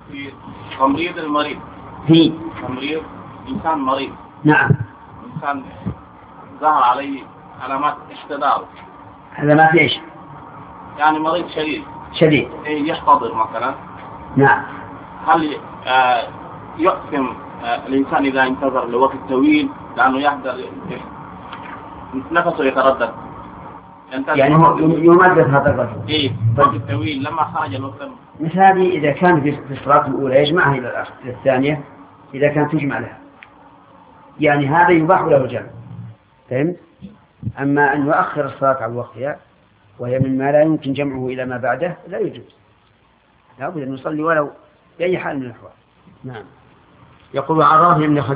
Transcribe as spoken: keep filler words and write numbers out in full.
في تمريض المريض، في تمريض إنسان مريض، نعم، إنسان ظهر عليه علامات اشتدار، هذا ما في إيش، يعني مريض شديد شديد، يحتضر مثلا، نعم. هل آه يؤثم آه الإنسان إذا انتظر لوقت طويل لأنه يحضر نفسه يتردد، يعني هو يمدد هذا الرجل إيه وقت طويل لما خرج الوقت. مثل هذه إذا كان في الصلاة الأولى يجمعها إلى الآخر الثانية إذا كان تجمع لها، يعني هذا يباح له الجمع، فهمت؟ أما أن يؤخر الصلاة عن وقتها وهي مما لا يمكن جمعه إلى ما بعده لا يجوز، لا بد أن يصلي ولو بأي حال من الأحوال. نعم. يقول عن راهب بن